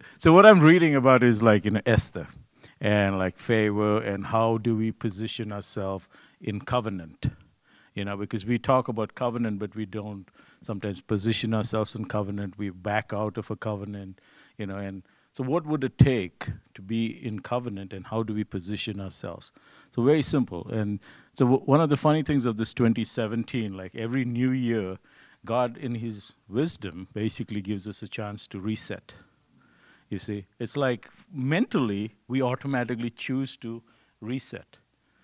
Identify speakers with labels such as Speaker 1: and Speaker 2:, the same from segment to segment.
Speaker 1: So what I'm reading about is like, Esther and like favor and how do we position ourselves in covenant. Because we talk about covenant, but we don't sometimes position ourselves in covenant. We back out of a covenant, and so what would it take to be in covenant and how do we position ourselves? So very simple. And so one of the funny things of this 2017, like every new year, God in his wisdom basically gives us a chance to reset. You see, it's like mentally we automatically choose to reset.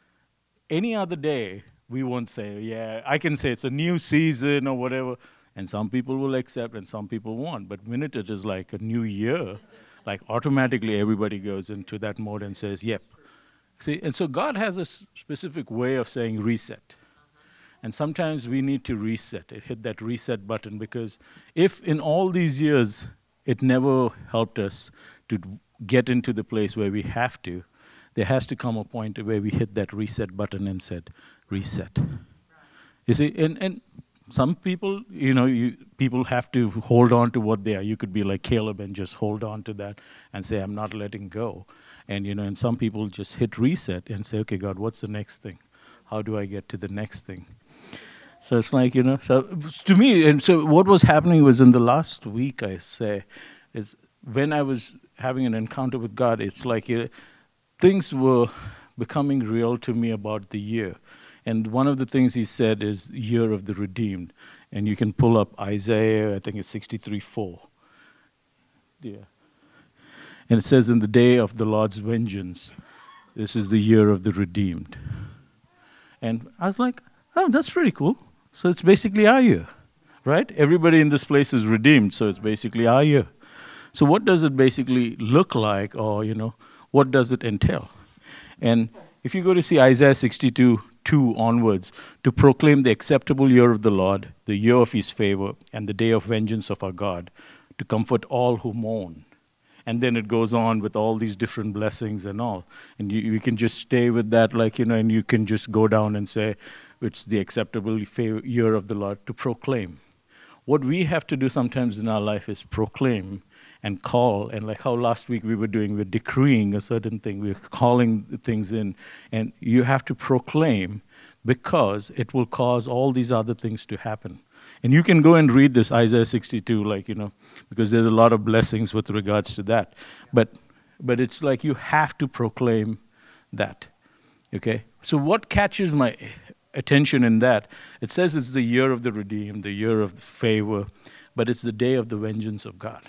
Speaker 1: Any other day, we won't say, yeah, I can say it's a new season or whatever, and some people will accept and some people won't. But minute it is like a new year, like automatically everybody goes into that mode and says, yep. See, and so God has a specific way of saying reset. And sometimes we need to reset it, hit that reset button, because if in all these years it never helped us to get into the place where we have to, there has to come a point where we hit that reset button and said, reset. You see, and some people, people have to hold on to what they are. You could be like Caleb and just hold on to that and say, I'm not letting go. And, and some people just hit reset and say, okay, God, what's the next thing? How do I get to the next thing? So it's like, so to me, and so what was happening was in the last week, I say, is when I was having an encounter with God, it's like things were becoming real to me about the year. And one of the things he said is year of the redeemed. And you can pull up Isaiah, I think it's 63:4. Yeah. And it says, in the day of the Lord's vengeance, this is the year of the redeemed. And I was like, oh, that's pretty cool. So it's basically our year, right? Everybody in this place is redeemed, so it's basically our year. So what does it basically look like, or, what does it entail? And if you go to see Isaiah 62:2 onwards, to proclaim the acceptable year of the Lord, the year of his favor, and the day of vengeance of our God, to comfort all who mourn. And then it goes on with all these different blessings and all. And you can just stay with that, like, and you can just go down and say, it's the acceptable year of the Lord, to proclaim. What we have to do sometimes in our life is proclaim and call. And like how last week we were doing, we're decreeing a certain thing. We're calling things in. And you have to proclaim, because it will cause all these other things to happen. And you can go and read this Isaiah 62, like, because there's a lot of blessings with regards to that. But it's like you have to proclaim that, okay? So what catches my attention in that, it says it's the year of the redeemed, the year of the favor, but it's the day of the vengeance of God.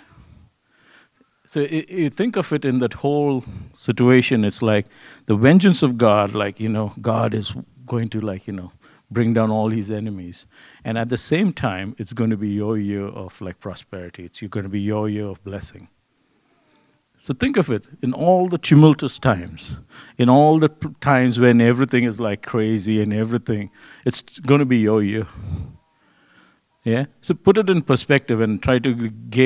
Speaker 1: So you think of it in that whole situation, it's like the vengeance of God, like, God is going to, like, bring down all his enemies. And at the same time, it's going to be your year of like prosperity. It's going to be your year of blessing. So think of it, in all the tumultuous times, in all the times when everything is like crazy and everything, it's going to be your year. Yeah? So put it in perspective and try to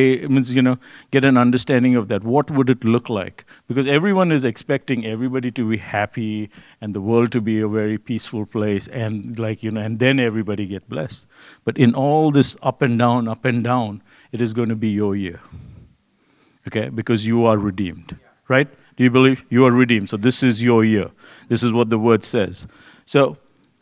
Speaker 1: get an understanding of that. What would it look like? Because everyone is expecting everybody to be happy and the world to be a very peaceful place, and like, and then everybody get blessed. But in all this up and down, it is going to be your year. Okay? Because you are redeemed. Right? Do you believe? You are redeemed. So this is your year. This is what the word says. So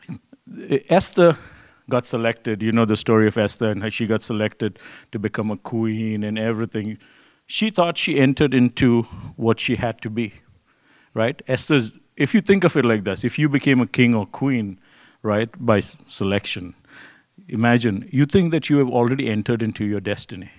Speaker 1: Esther got selected, the story of Esther, and how she got selected to become a queen and everything. She thought she entered into what she had to be, right? Esther's, if you think of it like this, if you became a king or queen, right, by selection, imagine, you think that you have already entered into your destiny.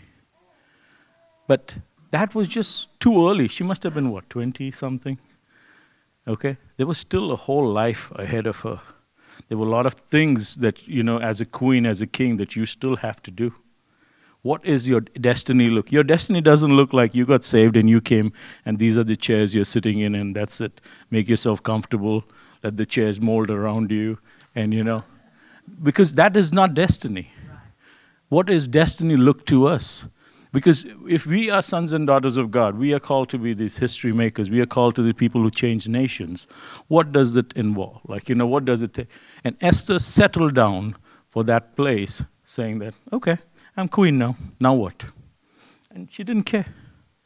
Speaker 1: But that was just too early. She must have been, 20-something? Okay? There was still a whole life ahead of her. There were a lot of things that, as a queen, as a king, that you still have to do. What is your destiny look? Your destiny doesn't look like you got saved and you came and these are the chairs you're sitting in and that's it. Make yourself comfortable. Let the chairs mold around you. And, because that is not destiny. What is destiny look to us? Because if we are sons and daughters of God, we are called to be these history makers. We are called to be people who change nations. What does it involve? Like, what does it take? And Esther settled down for that place, saying that, okay, I'm queen now. Now what? And she didn't care.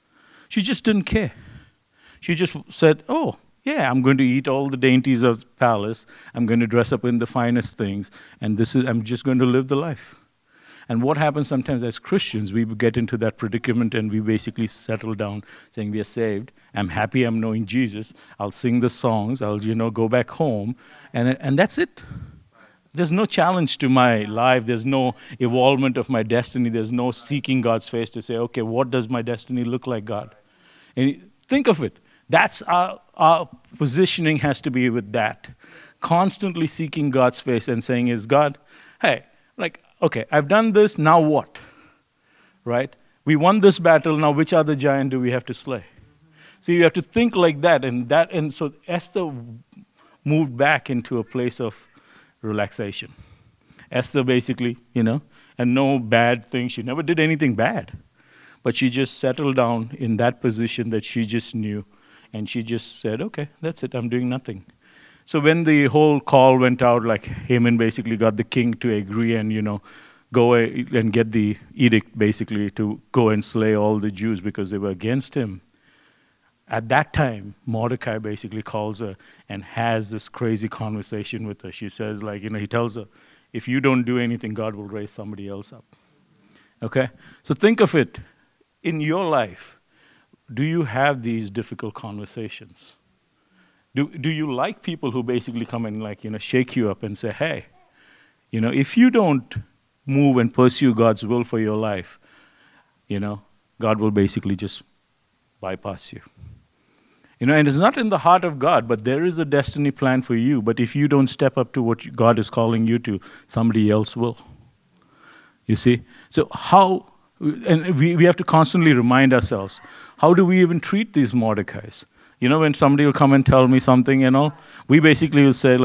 Speaker 1: She just didn't care. She just said, oh, yeah, I'm going to eat all the dainties of the palace. I'm going to dress up in the finest things. And I'm just going to live the life. And what happens sometimes as Christians, we get into that predicament and we basically settle down saying we are saved. I'm happy I'm knowing Jesus. I'll sing the songs. I'll, go back home. And that's it. There's no challenge to my life. There's no evolvement of my destiny. There's no seeking God's face to say, okay, what does my destiny look like, God? And think of it. That's our positioning has to be with that. Constantly seeking God's face and saying, is God, hey, okay, I've done this, now what? Right? We won this battle, now which other giant do we have to slay? So you have to think like that. And so Esther moved back into a place of relaxation. Esther basically, and no bad thing. She never did anything bad. But she just settled down in that position that she just knew. And she just said, okay, that's it, I'm doing nothing. So when the whole call went out, like Haman basically got the king to agree and, go and get the edict basically to go and slay all the Jews because they were against him. At that time, Mordecai basically calls her and has this crazy conversation with her. She says, he tells her, if you don't do anything, God will raise somebody else up. Okay? So think of it. In your life, do you have these difficult conversations? Do you like people who basically come and shake you up and say, hey, if you don't move and pursue God's will for your life, God will basically just bypass you. And it's not in the heart of God, but there is a destiny plan for you. But if you don't step up to what God is calling you to, somebody else will. You see? So and we have to constantly remind ourselves, how do we even treat these Mordecais? When somebody will come and tell me something, we basically will say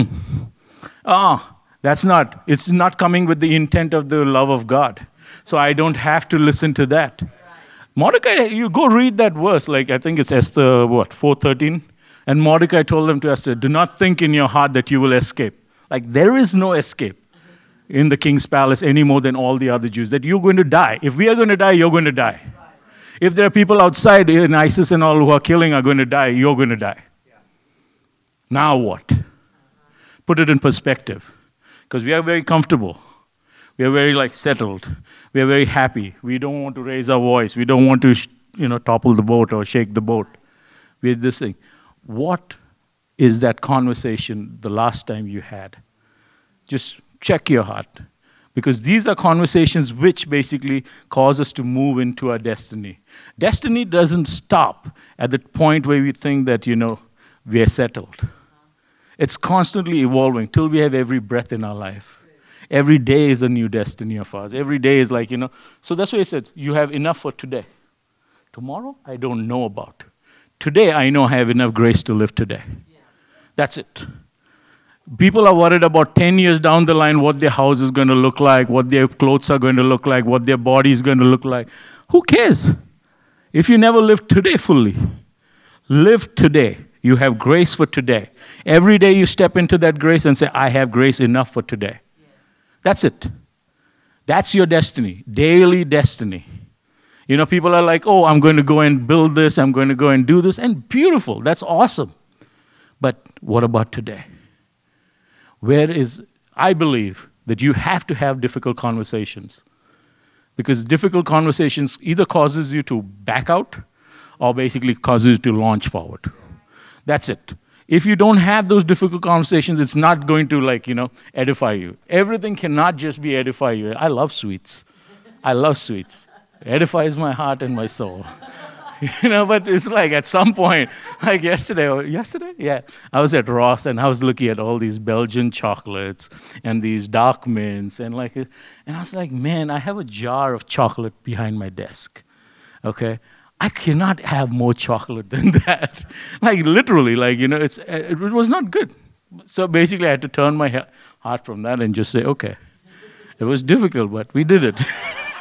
Speaker 1: it's not coming with the intent of the love of God. So I don't have to listen to that. Mordecai, you go read that verse, I think it's Esther, 4:13? And Mordecai told them to Esther, do not think in your heart that you will escape. There is no escape in the king's palace any more than all the other Jews, that you're going to die. If we are going to die, you're going to die. If there are people outside in ISIS and all who are killing are going to die, you're going to die. Yeah. Now what? Put it in perspective. Because we are very comfortable. We are very settled. We are very happy. We don't want to raise our voice. We don't want to topple the boat or shake the boat. We had this thing. What is that conversation the last time you had? Just check your heart. Because these are conversations which basically cause us to move into our destiny. Destiny doesn't stop at the point where we think that, we are settled. It's constantly evolving till we have every breath in our life. Every day is a new destiny of ours. Every day is So that's why I said, you have enough for today. Tomorrow, I don't know about. Today, I know I have enough grace to live today. That's it. People are worried about 10 years down the line what their house is going to look like, what their clothes are going to look like, what their body is going to look like. Who cares? If you never live today fully, live today. You have grace for today. Every day you step into that grace and say, I have grace enough for today. That's it. That's your destiny, daily destiny. People are like, oh, I'm going to go and build this, I'm going to go and do this, and beautiful, that's awesome. But what about today? I believe that you have to have difficult conversations. Because difficult conversations either causes you to back out or basically causes you to launch forward. That's it. If you don't have those difficult conversations, it's not going to edify you. Everything cannot just be edify you. I love sweets. I love sweets. It edifies my heart and my soul. But it's at some point, yesterday? Yeah. I was at Ross and I was looking at all these Belgian chocolates and these dark mints and I was like, man, I have a jar of chocolate behind my desk. Okay? I cannot have more chocolate than that. Literally, it was not good. So basically I had to turn my heart from that and just say, okay, it was difficult, but we did it.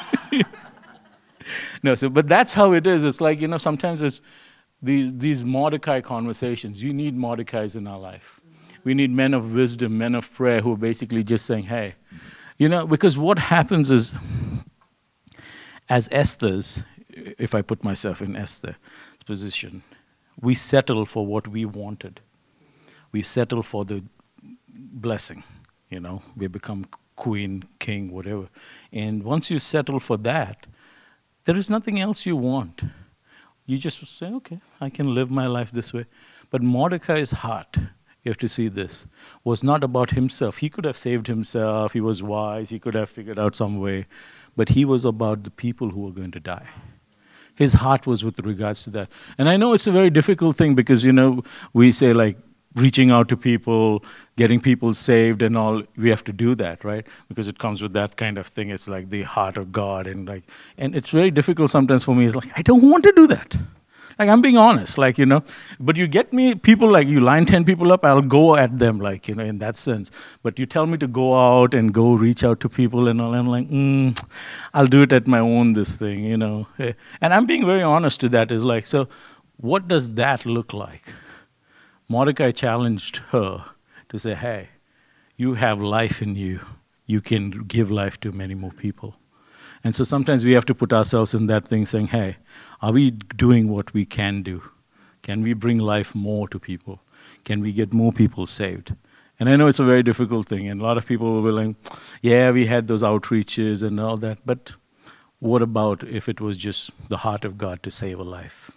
Speaker 1: But that's how it is. It's sometimes it's these Mordecai conversations. You need Mordecais in our life. We need men of wisdom, men of prayer who are basically just saying, hey, because what happens is, as Esther's, if I put myself in Esther's position, we settle for what we wanted. We settle for the blessing, we become queen, king, whatever. And once you settle for that, there is nothing else you want. You just say, okay, I can live my life this way. But Mordecai's heart, you have to see this, was not about himself. He could have saved himself. He was wise. He could have figured out some way. But he was about the people who were going to die. His heart was with regards to that. And I know it's a very difficult thing because, we say like reaching out to people, getting people saved and all, we have to do that, right? Because it comes with that kind of thing. It's like the heart of God and it's very difficult sometimes for me. It's like, I don't want to do that. Like, I'm being honest, but you get me people like you line 10 people up, I'll go at them, in that sense. But you tell me to go out and go reach out to people and all, I'm like, I'll do it at my own, this thing, And I'm being very honest to that, is like, so what does that look like? Mordecai challenged her to say, hey, you have life in you. You can give life to many more people. And so sometimes we have to put ourselves in that thing saying, hey, are we doing what we can do? Can we bring life more to people? Can we get more people saved? And I know it's a very difficult thing, and a lot of people will be like, yeah, we had those outreaches and all that, but what about if it was just the heart of God to save a life?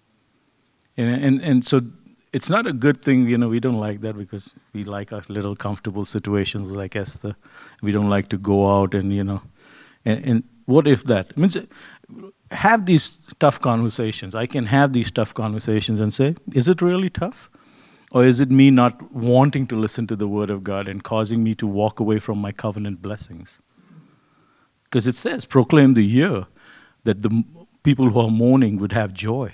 Speaker 1: And so it's not a good thing, we don't like that because we like our little comfortable situations like Esther. We don't like to go out and, and what if that? It means have these tough conversations. I can have these tough conversations and say, is it really tough? Or is it me not wanting to listen to the word of God and causing me to walk away from my covenant blessings? Because it says, proclaim the year that the people who are mourning would have joy.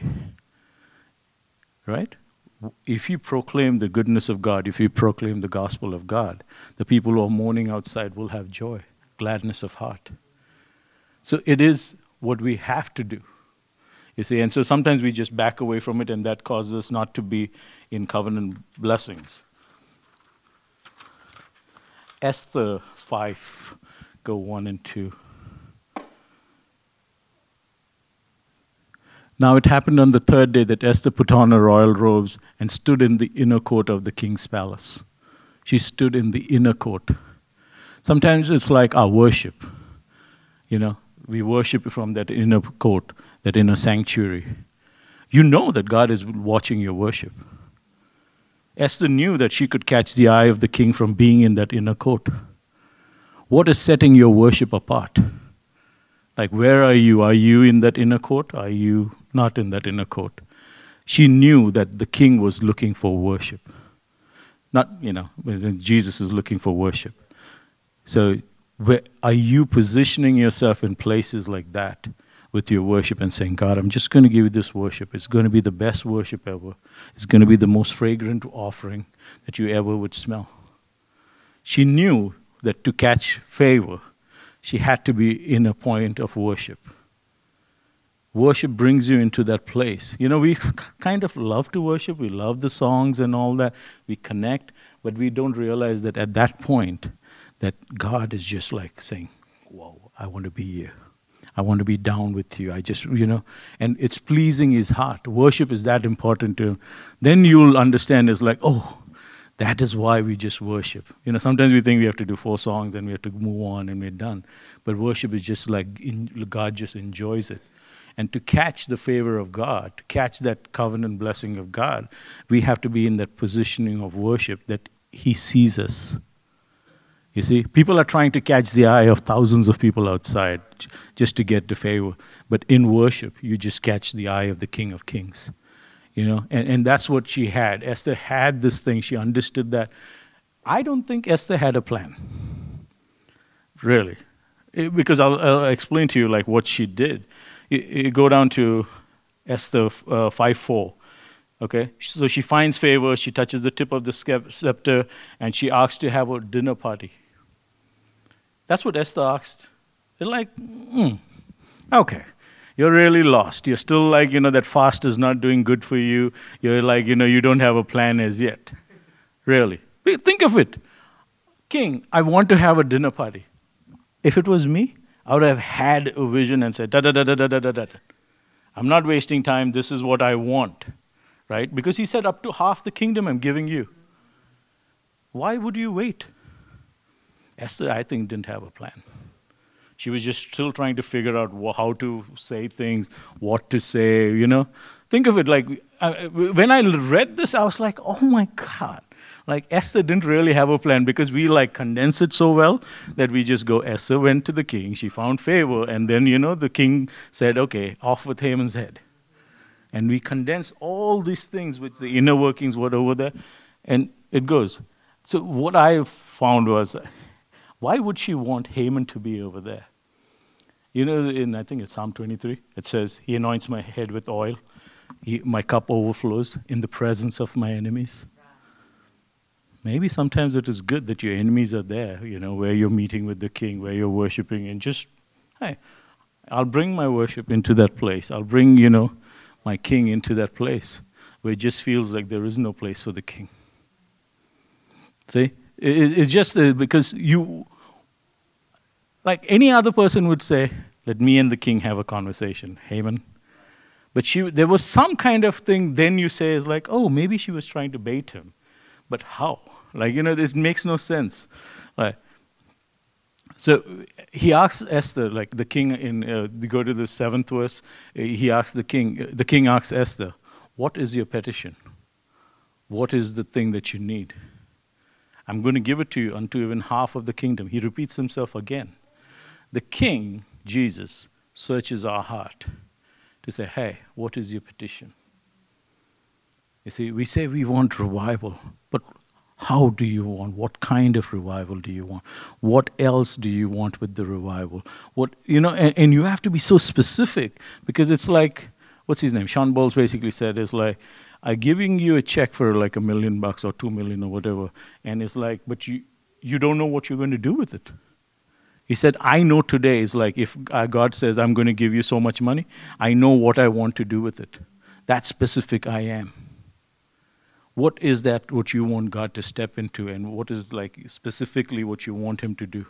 Speaker 1: Right? If you proclaim the goodness of God, if you proclaim the gospel of God, the people who are mourning outside will have joy, gladness of heart. So it is what we have to do, you see. And so sometimes we just back away from it, and that causes us not to be in covenant blessings. Esther 5, go 1 and 2. Now it happened on the third day that Esther put on her royal robes and stood in the inner court of the king's palace. She stood in the inner court. Sometimes it's like our worship. We worship from that inner court, that inner sanctuary. You know that God is watching your worship. Esther knew that she could catch the eye of the king from being in that inner court. What is setting your worship apart? Like, where are you? Are you in that inner court? Are you not in that inner court? She knew that the king was looking for worship. Not, Jesus is looking for worship. So, are you positioning yourself in places like that with your worship and saying, God, I'm just going to give you this worship. It's going to be the best worship ever. It's going to be the most fragrant offering that you ever would smell. She knew that to catch favor, she had to be in a point of worship. Worship brings you into that place. We kind of love to worship. We love the songs and all that. We connect, but we don't realize that at that point, that God is just like saying, whoa, I want to be here. I want to be down with you. I just, and it's pleasing his heart. Worship is that important to him. Then you'll understand it's like, oh, that is why we just worship. Sometimes we think we have to do 4 songs and we have to move on and we're done. But worship is just like God just enjoys it. And to catch the favor of God, to catch that covenant blessing of God, we have to be in that positioning of worship that he sees us. You see, people are trying to catch the eye of thousands of people outside just to get the favor. But in worship, you just catch the eye of the King of Kings. And that's what she had. Esther had this thing. She understood that. I don't think Esther had a plan. Really. Because I'll explain to you like what she did. You go down to Esther 5:4. Okay, so she finds favor, she touches the tip of the scepter, and she asks to have a dinner party. That's what Esther asked. They're like, okay, you're really lost. You're still like, that fast is not doing good for you. You're like, you don't have a plan as yet. Really. Think of it. King, I want to have a dinner party. If it was me, I would have had a vision and said, da-da-da-da-da-da-da-da. I'm not wasting time. This is what I want, right? Because he said, up to half the kingdom I'm giving you. Why would you wait? Esther, I think, didn't have a plan. She was just still trying to figure out how to say things, what to say, Think of it like, when I read this, I was like, oh my God. Like Esther didn't really have a plan because we condense it so well that we just go, Esther went to the king, she found favor, and then, the king said, okay, off with Haman's head. And we condense all these things with the inner workings, what over there, and it goes. So what I found was, why would she want Haman to be over there? I think it's Psalm 23, it says, he anoints my head with oil, my cup overflows in the presence of my enemies. Maybe sometimes it is good that your enemies are there, where you're meeting with the king, where you're worshiping, and just, hey, I'll bring my worship into that place. I'll bring, my king into that place where it just feels like there is no place for the king. See? It's just because like any other person would say, let me and the king have a conversation, Haman. But there was some kind of thing, then you say, is like, oh, maybe she was trying to bait him. But how? This makes no sense. Right. So he asks Esther, like the king go to the 7th verse, he asks the king asks Esther, what is your petition? What is the thing that you need? I'm going to give it to you unto even half of the kingdom. He repeats himself again. The king, Jesus, searches our heart to say, hey, what is your petition? You see, we say we want revival, but how do you want? What kind of revival do you want? What else do you want with the revival? And you have to be so specific because it's like, what's his name? Sean Bowles basically said, it's like, I'm giving you a check for like $1 million or $2 million or whatever. And it's like, but you don't know what you're going to do with it. He said, I know today is like, if God says, I'm going to give you so much money, I know what I want to do with it. That specific I am. What is that what you want God to step into, and what is specifically what you want him to do?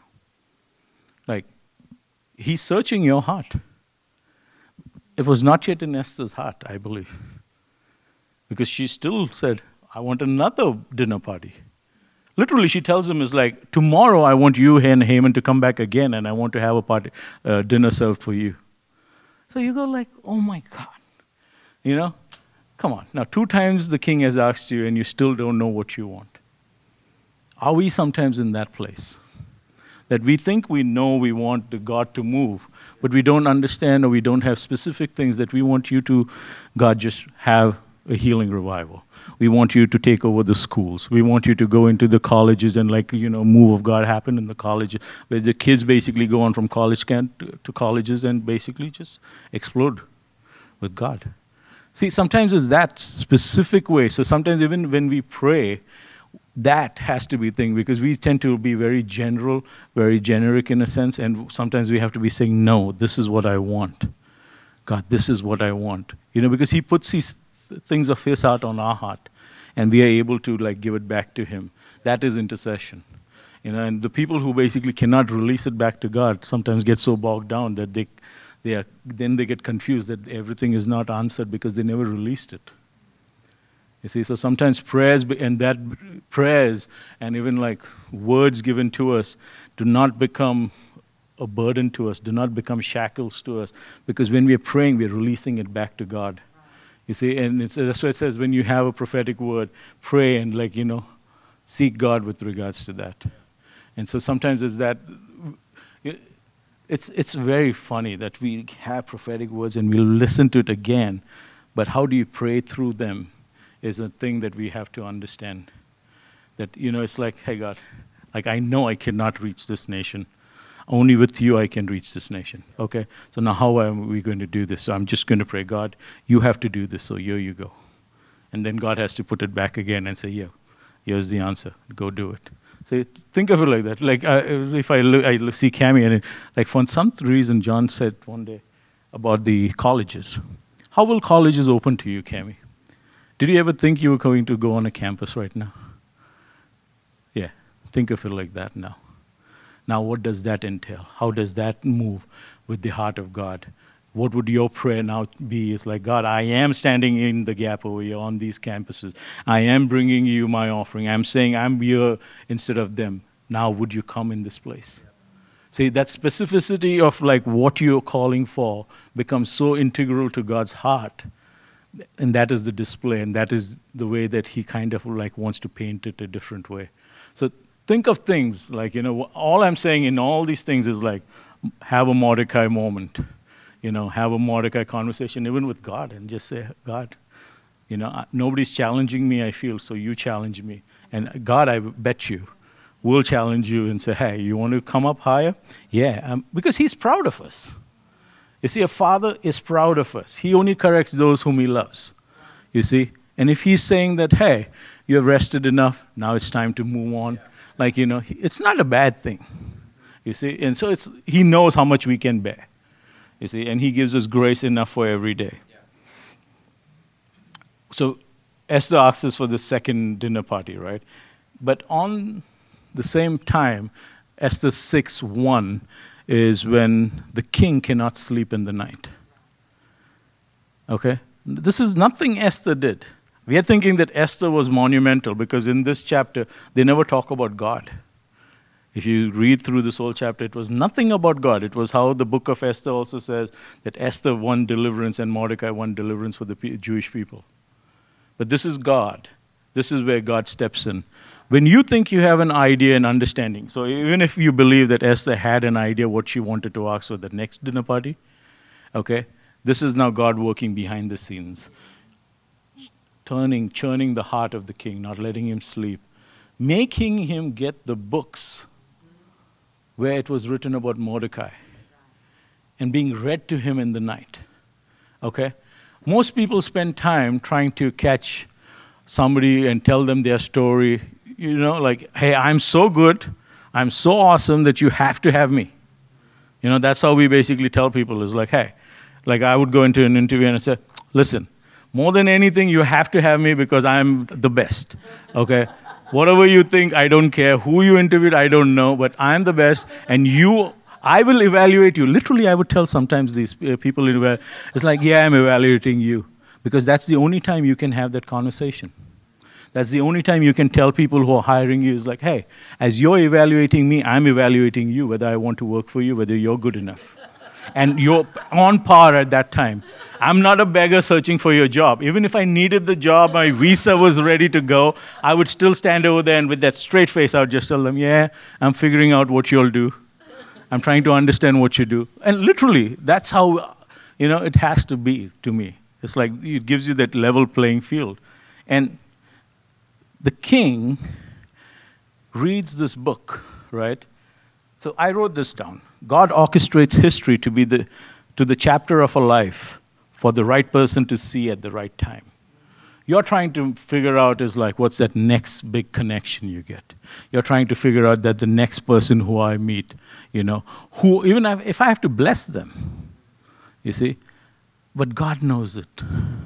Speaker 1: He's searching your heart. It was not yet in Esther's heart, I believe. Because she still said, I want another dinner party. Literally, she tells him, is like, tomorrow I want you and Haman to come back again, and I want to have a party, dinner served for you. So you go like, oh my God. Come on. Now, 2 times the king has asked you and you still don't know what you want. Are we sometimes in that place? That we think we know we want the God to move, but we don't understand or we don't have specific things that we want you to, God, just have a healing revival. We want you to take over the schools. We want you to go into the colleges and move of God happen in the colleges, where the kids basically go on from college camp to colleges and basically just explode with God. See, sometimes it's that specific way. So sometimes even when we pray, that has to be the thing, because we tend to be very general, very generic in a sense, and sometimes we have to be saying, no, this is what I want. God, this is what I want. Because he puts these things of his heart on our heart, and we are able to give it back to him. That is intercession. And the people who basically cannot release it back to God sometimes get so bogged down that then they get confused that everything is not answered because they never released it. You see, so sometimes prayers and even words given to us do not become a burden to us, do not become shackles to us, because when we are praying, we are releasing it back to God. You see, and that's why it says when you have a prophetic word, pray and seek God with regards to that. And so sometimes it's that. It's very funny that we have prophetic words and we'll listen to it again, but how do you pray through them is a thing that we have to understand. That, it's like, hey God, I know I cannot reach this nation. Only with you I can reach this nation. Okay? So now how are we going to do this? So I'm just going to pray, God, you have to do this, so here you go. And then God has to put it back again and say, yeah, here's the answer. Go do it. So think of it like that. If I see Cami, and for some reason, John said one day about the colleges. How will colleges open to you, Cami? Did you ever think you were going to go on a campus right now? Yeah, think of it like that now. Now, what does that entail? How does that move with the heart of God what would your prayer now be? It's like, God, I am standing in the gap over here on these campuses. I am bringing you my offering. I'm saying I'm here instead of them. Now would you come in this place? See, that specificity of like what you're calling for becomes so integral to God's heart. And that is the display, and that is the way that he kind of like wants to paint it a different way. So think of things like, all I'm saying in all these things is like, have a Mordecai moment. Have a Mordecai conversation even with God and just say, God, nobody's challenging me, I feel, so you challenge me. And God, I bet you, will challenge you and say, hey, you want to come up higher? Yeah, because he's proud of us. You see, a father is proud of us. He only corrects those whom he loves. You see? And if he's saying that, hey, you have rested enough, now it's time to move on. Like, it's not a bad thing. You see? And so he knows how much we can bear. You see? And he gives us grace enough for every day. So Esther asks us for the second dinner party, right? But on the same time, Esther 6:1 is when the king cannot sleep in the night. Okay? This is nothing Esther did. We are thinking that Esther was monumental because in this chapter, they never talk about God. If you read through this whole chapter, it was nothing about God. It was how the book of Esther also says that Esther won deliverance and Mordecai won deliverance for the Jewish people. But this is God. This is where God steps in. When you think you have an idea and understanding, so even if you believe that Esther had an idea what she wanted to ask for the next dinner party, okay, this is now God working behind the scenes, churning the heart of the king, not letting him sleep, making him get the books where it was written about Mordecai and being read to him in the night, okay? Most people spend time trying to catch somebody and tell them their story, like, hey, I'm so good, I'm so awesome that you have to have me. That's how we basically tell people is like, hey, like I would go into an interview and say, listen, more than anything, you have to have me because I'm the best, okay? Whatever you think, I don't care. Who you interviewed, I don't know, but I'm the best, and I will evaluate you. Literally, I would tell sometimes these people, it's like, yeah, I'm evaluating you, because that's the only time you can have that conversation. That's the only time you can tell people who are hiring you is like, hey, as you're evaluating me, I'm evaluating you, whether I want to work for you, whether you're good enough. And you're on par at that time. I'm not a beggar searching for your job. Even if I needed the job, my visa was ready to go, I would still stand over there and with that straight face, I would just tell them, yeah, I'm figuring out what you'll do. I'm trying to understand what you do. And literally, that's how, it has to be to me. It's like it gives you that level playing field. And the king reads this book, right? So I wrote this down. God orchestrates history to be to the chapter of a life for the right person to see at the right time. You're trying to figure out is like, what's that next big connection you get? You're trying to figure out that the next person who I meet, who even if I have to bless them, you see, but God knows it.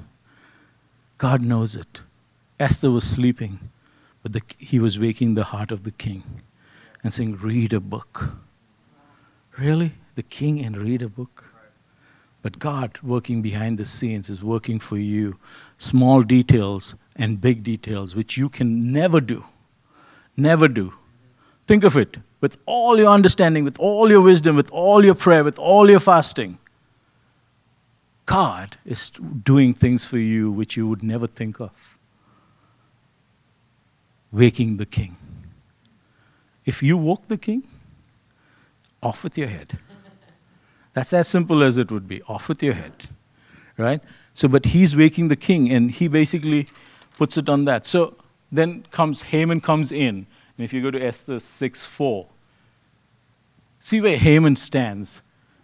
Speaker 1: God knows it. Esther was sleeping, but he was waking the heart of the king and saying, read a book. Really? The king and read a book? But God, working behind the scenes, is working for you. Small details and big details, which you can never do. Never do. Think of it. With all your understanding, with all your wisdom, with all your prayer, with all your fasting, God is doing things for you which you would never think of. Waking the king. If you woke the king, off with your head. That's as simple as it would be. Off with your head. Right? So, but he's waking the king, and he basically puts it on that. So then Haman comes in. And if you go to Esther 6:4, see where Haman stands.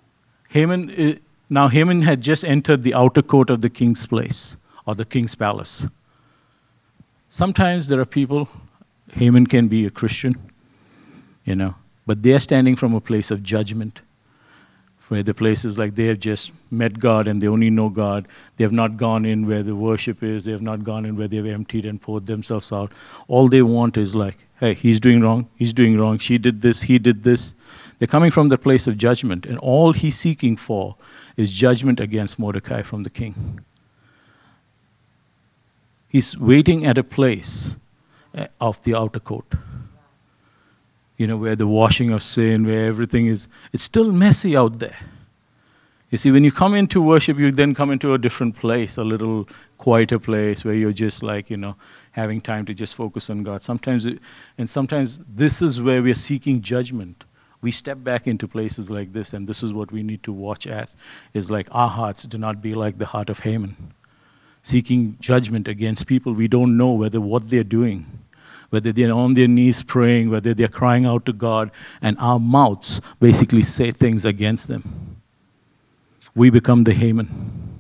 Speaker 1: Now Haman had just entered the outer court of the king's place, or the king's palace. Sometimes there are people, Haman can be a Christian, but they're standing from a place of judgment, where the place is like they have just met God and they only know God. They have not gone in where the worship is. They have not gone in where they've emptied and poured themselves out. All they want is like, hey, he's doing wrong, she did this, he did this. They're coming from the place of judgment, and all he's seeking for is judgment against Mordecai from the king. He's waiting at a place of the outer court. Where the washing of sin, where everything is, it's still messy out there. You see, when you come into worship, you then come into a different place, a little quieter place where you're just having time to just focus on God. Sometimes this is where we're seeking judgment. We step back into places like this, and this is what we need to watch at, is like our hearts do not be like the heart of Haman, seeking judgment against people we don't know whether what they're doing, whether they're on their knees praying, whether they're crying out to God, and our mouths basically say things against them. We become the Haman.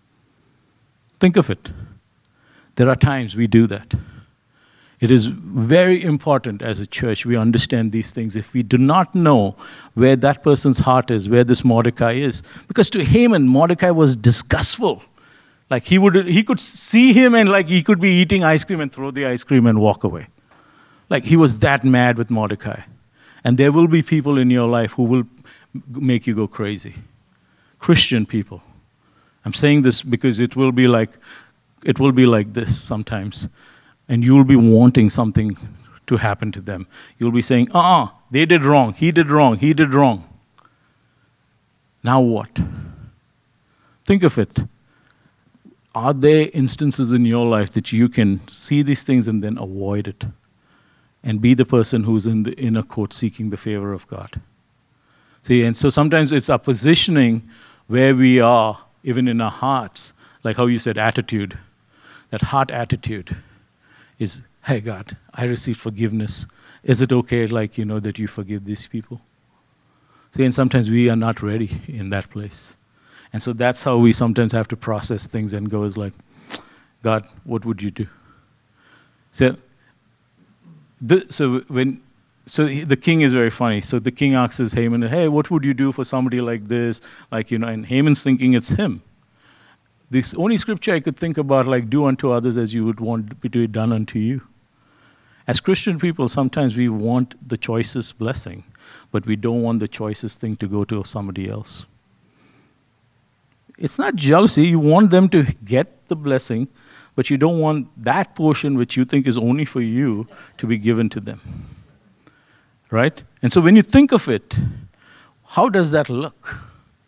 Speaker 1: Think of it. There are times we do that. It is very important as a church we understand these things. If we do not know where that person's heart is, where this Mordecai is, because to Haman, Mordecai was disgustful. Like he could see him and like he could be eating ice cream and throw the ice cream and walk away. Like he was that mad with Mordecai. And there will be people in your life who will make you go crazy. Christian people. I'm saying this because it will be like this sometimes. And you will be wanting something to happen to them. You'll be saying, they did wrong, he did wrong, he did wrong. Now what? Think of it. Are there instances in your life that you can see these things and then avoid it? And be the person who's in the inner court seeking the favor of God. See, and so sometimes it's our positioning where we are, even in our hearts, like how you said, attitude. That heart attitude is, hey God, I received forgiveness. Is it okay, that you forgive these people? See, and sometimes we are not ready in that place. And so that's how we sometimes have to process things and go is like, God, what would you do? So the king is very funny. So the king asks Haman, hey, what would you do for somebody like this? And Haman's thinking it's him. This only scripture I could think about, do unto others as you would want it to be done unto you. As Christian people, sometimes we want the choicest blessing, but we don't want the choicest thing to go to somebody else. It's not jealousy. You want them to get the blessing, but you don't want that portion which you think is only for you to be given to them. Right? And so when you think of it, how does that look?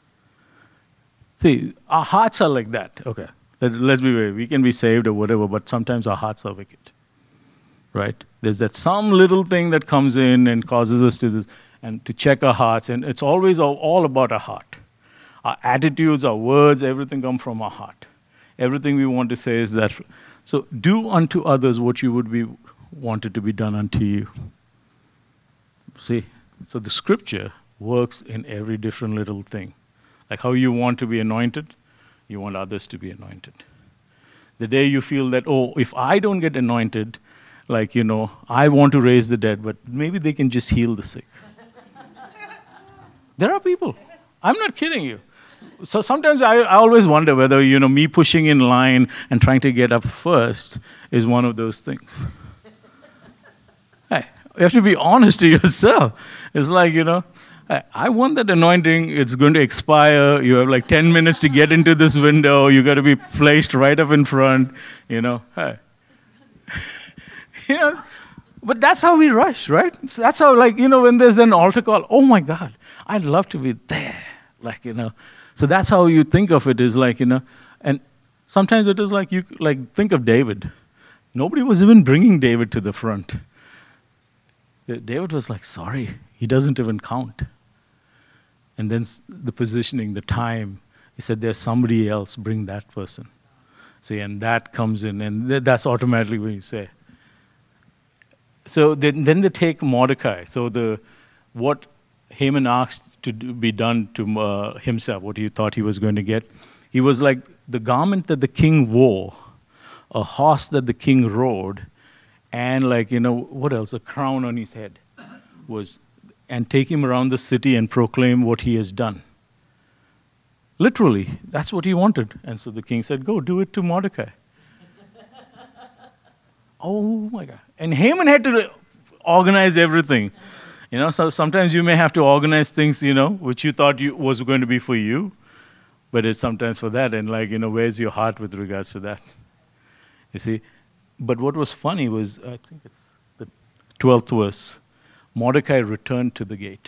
Speaker 1: See, our hearts are like that. Okay, let's be real. We can be saved or whatever, but sometimes our hearts are wicked. Right? There's that some little thing that comes in and causes us to check our hearts, and it's always all about our heart. Our attitudes, our words, everything come from our heart. Everything we want to say is that. So do unto others what you would be wanted to be done unto you. See, so the scripture works in every different little thing. Like how you want to be anointed, you want others to be anointed. The day you feel that, if I don't get anointed, I want to raise the dead, but maybe they can just heal the sick. There are people. I'm not kidding you. So sometimes I always wonder whether, me pushing in line and trying to get up first is one of those things. Hey, you have to be honest to yourself. It's like, I want that anointing. It's going to expire. You have 10 minutes to get into this window. You got to be placed right up in front. Hey. But that's how we rush, right? So that's how, when there's an altar call, oh my God, I'd love to be there. So that's how you think of it is and sometimes it is think of David. Nobody was even bringing David to the front. David was sorry, he doesn't even count. And then the positioning, the time, he said, there's somebody else, bring that person. See, and that comes in, and that's automatically what you say. So then they take Mordecai. So what Haman asked to be done to himself, what he thought he was going to get, he was like the garment that the king wore, a horse that the king rode, and what else? A crown on his head and take him around the city and proclaim what he has done. Literally, that's what he wanted. And so the king said, go do it to Mordecai. Oh my God. And Haman had to organize everything. So sometimes you may have to organize things, which you thought was going to be for you. But it's sometimes for that, and like, where's your heart with regards to that? You see? But what was funny was, I think it's the 12th verse, Mordecai returned to the gate.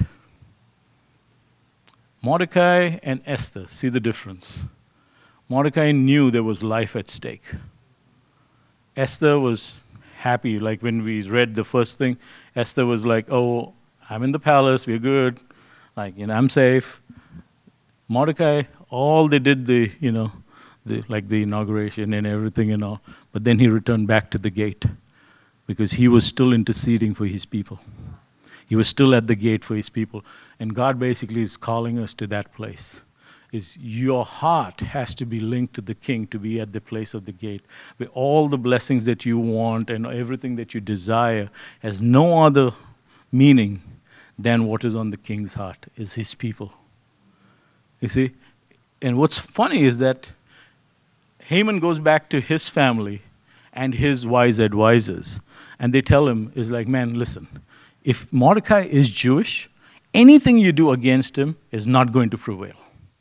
Speaker 1: Mordecai and Esther, see the difference. Mordecai knew there was life at stake. Esther was happy. Like when we read the first thing, Esther was like, oh, I'm in the palace, we're good. Like, I'm safe. Mordecai, all they did, the inauguration and everything and all. But then he returned back to the gate because he was still interceding for his people. He was still at the gate for his people. And God basically is calling us to that place. Is your heart has to be linked to the king to be at the place of the gate, where all the blessings that you want and everything that you desire has no other meaning than what is on the king's heart, is his people. You see? And what's funny is that Haman goes back to his family and his wise advisors, and they tell him, is like, man, listen, if Mordecai is Jewish, anything you do against him is not going to prevail.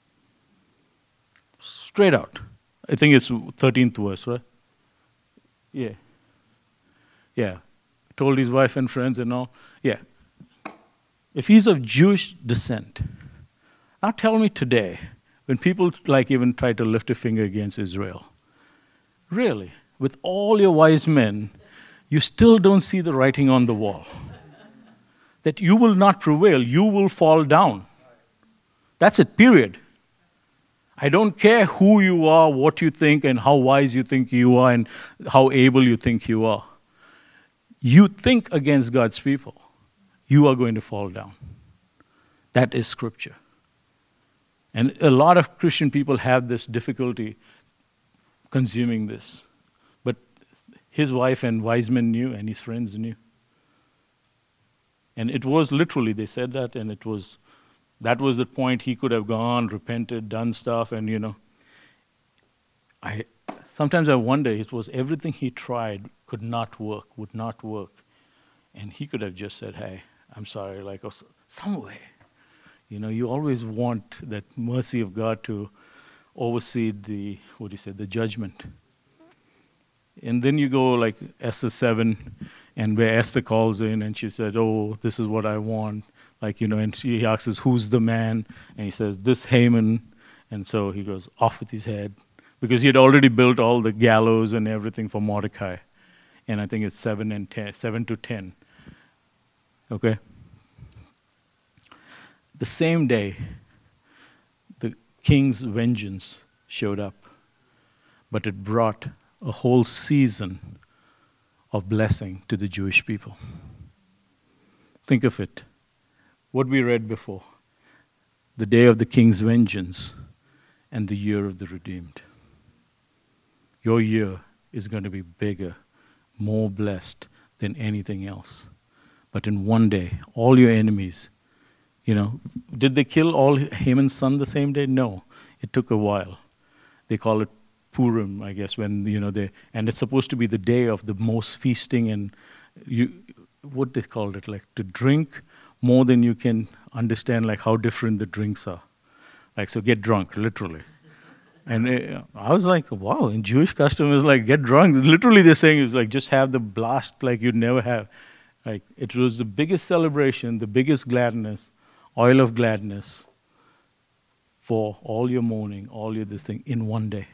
Speaker 1: Straight out. I think it's 13th verse, right? Yeah. Yeah. Told his wife and friends and all. Yeah. If he's of Jewish descent, now tell me today, when people like even try to lift a finger against Israel, really, with all your wise men, you still don't see the writing on the wall. That you will not prevail, you will fall down. That's it, period. I don't care who you are, what you think, and how wise you think you are, and how able you think you are. You think against God's people, you are going to fall down. That is Scripture. And a lot of Christian people have this difficulty consuming this. But his wife and wise men knew, and his friends knew. And it was literally, they said that, and that was the point. He could have gone, repented, done stuff, and sometimes I wonder, it was everything he tried would not work. And he could have just said, hey, I'm sorry, like, some way. You always want that mercy of God to oversee the judgment. And then you go like Esther 7, and where Esther calls in and she said, oh, this is what I want. Like, and he asks us, who's the man? And he says, this Haman. And so he goes off with his head. Because he had already built all the gallows and everything for Mordecai. And I think it's 7 to 10. Okay? The same day, the king's vengeance showed up. But it brought a whole season of blessing to the Jewish people. Think of it. What we read before. The day of the king's vengeance and the year of the redeemed. Your year is going to be bigger, more blessed than anything else. But in one day, all your enemies, did they kill all Haman's sons the same day? No. It took a while. They call it Purim, I guess, when, and it's supposed to be the day of the most feasting and, what they called it, like to drink more than you can understand, like how different the drinks are. Like, so get drunk, literally. And I was like, wow, in Jewish custom is like, get drunk. Literally they're saying is like, just have the blast like you'd never have. Like, it was the biggest celebration, the biggest gladness, oil of gladness for all your mourning, all your this thing in one day.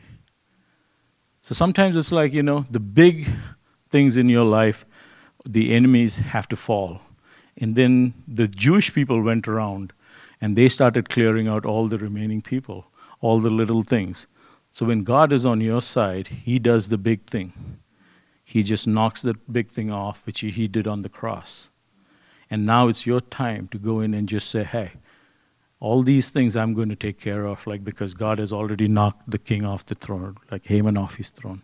Speaker 1: So sometimes it's like, the big things in your life, the enemies have to fall. And then the Jewish people went around and they started clearing out all the remaining people, all the little things. So when God is on your side, he does the big thing. He just knocks the big thing off, which he did on the cross. And now it's your time to go in and just say, hey, all these things I'm going to take care of, like, because God has already knocked the king off the throne, like Haman off his throne.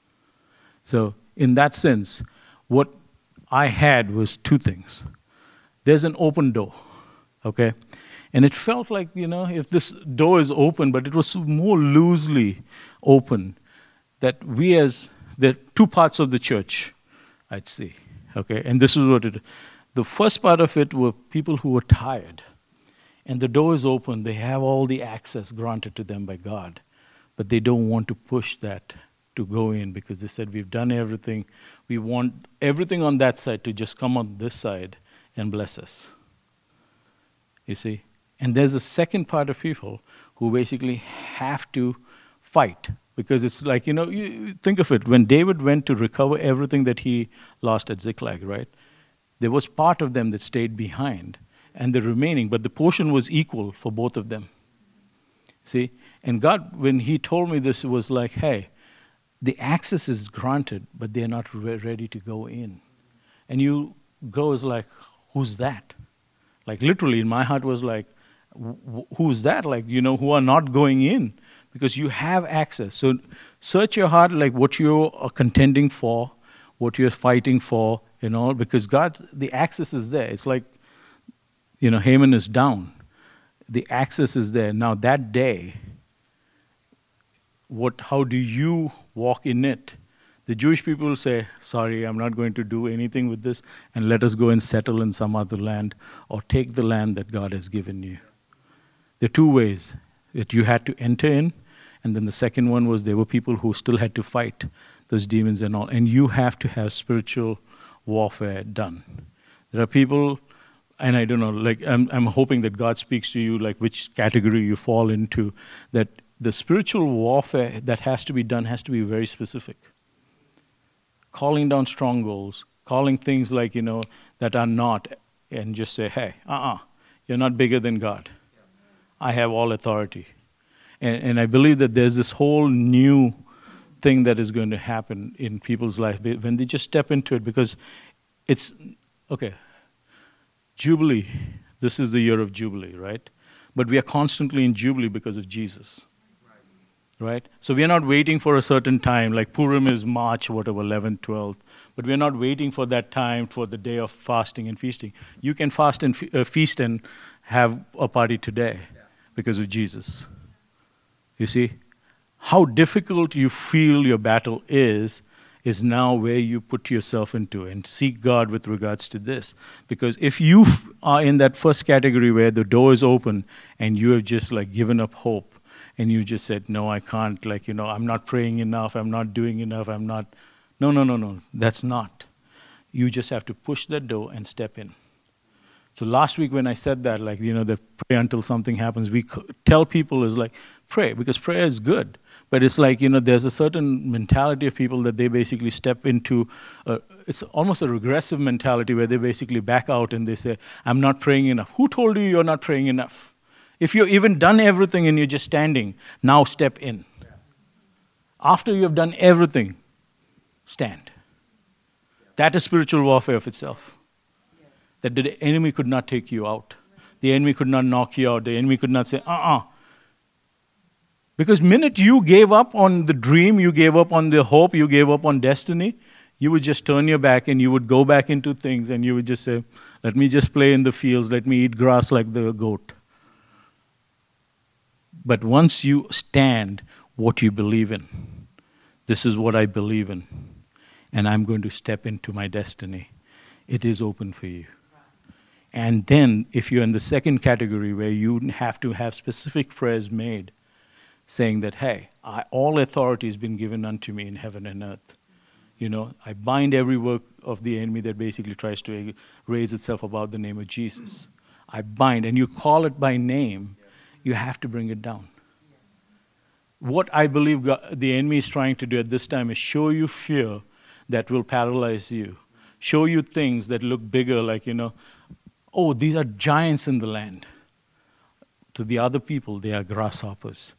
Speaker 1: So in that sense, what I had was two things. There's an open door, okay? And it felt like, if this door is open, but it was more loosely open, that there are two parts of the church, I'd say, okay? And this is what the first part of it were people who were tired. And the door is open. They have all the access granted to them by God. But they don't want to push that to go in because they said, we've done everything. We want everything on that side to just come on this side and bless us. You see? And there's a second part of people who basically have to fight. Because it's like, you think of it. When David went to recover everything that he lost at Ziklag, right? There was part of them that stayed behind. And the remaining, but the portion was equal for both of them. See? And God, when he told me this, it was like, hey, the access is granted, but they're not ready to go in. And you go is like, who's that? Like literally in my heart was like, who's that? Like, who are not going in. Because you have access. So search your heart like what you are contending for, what you're fighting for, because God, the access is there. It's like, Haman is down. The access is there. Now that day, how do you walk in it? The Jewish people will say, sorry, I'm not going to do anything with this, and let us go and settle in some other land or take the land that God has given you. There are two ways that you had to enter in, and then the second one was there were people who still had to fight those demons and all, and you have to have spiritual warfare done. There are people, and I don't know, like I'm hoping that God speaks to you, like which category you fall into, that the spiritual warfare that has to be done has to be very specific. Calling down strongholds, calling things like, that are not, and just say, hey, you're not bigger than God. I have all authority. And I believe that there's this whole new thing that is going to happen in people's life when they just step into it, because it's, okay, Jubilee, this is the year of Jubilee, right? But we are constantly in Jubilee because of Jesus, right? So we are not waiting for a certain time, like Purim is March, whatever, 11th, 12th, but we are not waiting for that time for the day of fasting and feasting. You can fast and feast and have a party today because of Jesus. You see, how difficult you feel your battle is now where you put yourself into and seek God with regards to this. Because if you are in that first category where the door is open and you have just like given up hope and you just said, no, I can't, like, I'm not praying enough, I'm not doing enough, I'm not. No, that's not. You just have to push that door and step in. So last week when I said that, like, that pray until something happens, we tell people is like, pray, because prayer is good. But it's like, there's a certain mentality of people that they basically step into, it's almost a regressive mentality where they basically back out and they say, I'm not praying enough. Who told you you're not praying enough? If you've even done everything and you're just standing, now step in. After you have done everything, stand. That is spiritual warfare of itself. That the enemy could not take you out. The enemy could not knock you out. The enemy could not say, Because minute you gave up on the dream, you gave up on the hope, you gave up on destiny, you would just turn your back and you would go back into things and you would just say, let me just play in the fields, let me eat grass like the goat. But once you stand what you believe in, this is what I believe in, and I'm going to step into my destiny, it is open for you. And then if you're in the second category where you have to have specific prayers made, saying that, hey, all authority has been given unto me in heaven and earth. I bind every work of the enemy that basically tries to raise itself above the name of Jesus. I bind, and you call it by name, you have to bring it down. What I believe the enemy is trying to do at this time is show you fear that will paralyze you. Show you things that look bigger, like, oh, these are giants in the land. To the other people, they are grasshoppers.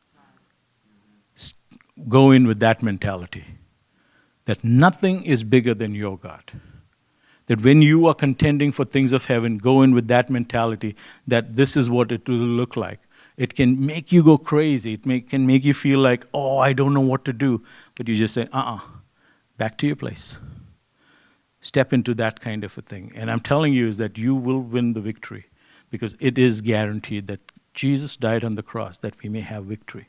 Speaker 1: Go in with that mentality, that nothing is bigger than your God. That when you are contending for things of heaven, go in with that mentality that this is what it will look like. It can make you go crazy. It can make you feel like, oh, I don't know what to do. But you just say, back to your place. Step into that kind of a thing. And I'm telling you is that you will win the victory, because it is guaranteed that Jesus died on the cross that we may have victory.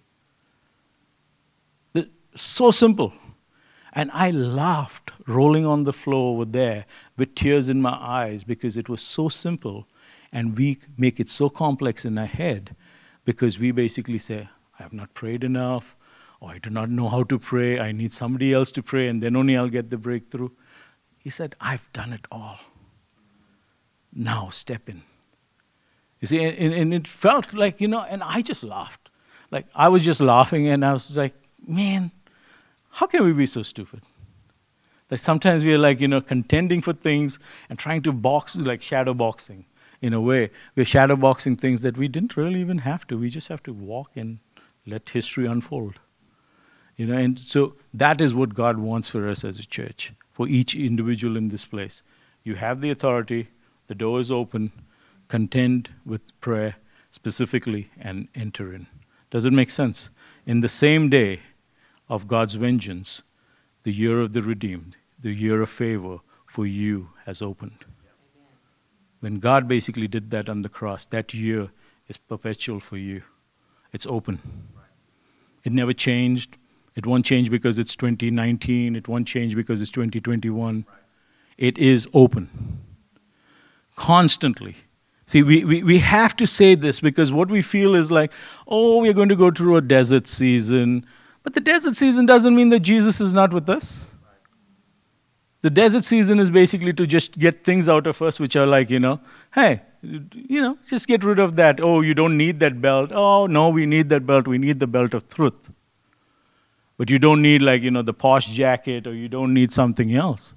Speaker 1: So simple. And I laughed rolling on the floor over there with tears in my eyes because it was so simple. And we make it so complex in our head because we basically say, I have not prayed enough, or I do not know how to pray, I need somebody else to pray, and then only I'll get the breakthrough. He said, I've done it all. Now step in. You see, and it felt like, and I just laughed. Like, I was just laughing, and I was like, man, how can we be so stupid? Like, sometimes we are like, contending for things and trying to box, like shadow boxing in a way. We're shadow boxing things that we didn't really even have to. We just have to walk and let history unfold. And so that is what God wants for us as a church, for each individual in this place. You have the authority, the door is open, contend with prayer specifically, and enter in. Does it make sense? In the same day of God's vengeance, the year of the redeemed, the year of favor for you has opened. When God basically did that on the cross, that year is perpetual for you. It's open. It never changed. It won't change because it's 2019. It won't change because it's 2021. It is open. Constantly. See, we have to say this because what we feel is like, we're going to go through a desert season. But the desert season doesn't mean that Jesus is not with us. The desert season is basically to just get things out of us which are like, hey, just get rid of that. Oh, you don't need that belt. Oh, no, we need that belt. We need the belt of truth. But you don't need the posh jacket, or you don't need something else.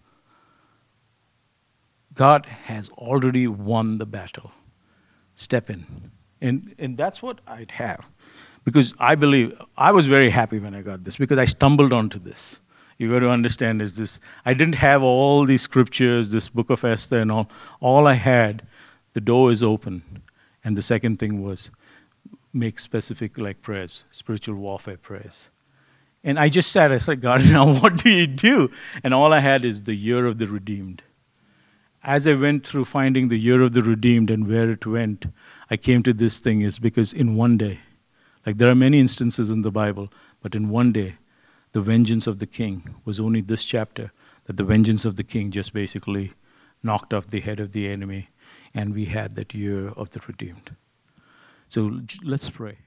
Speaker 1: God has already won the battle. Step in. And that's what I'd have. Because I believe, I was very happy when I got this, because I stumbled onto this. You got to understand is this, I didn't have all these scriptures, this book of Esther and all. All I had, the door is open. And the second thing was, make specific prayers, spiritual warfare prayers. And I just sat, I said, God, now what do you do? And all I had is the year of the redeemed. As I went through finding the year of the redeemed and where it went, I came to this thing is because in one day, there are many instances in the Bible, but in one day, the vengeance of the king was only this chapter, that the vengeance of the king just basically knocked off the head of the enemy, and we had that year of the redeemed. So let's pray.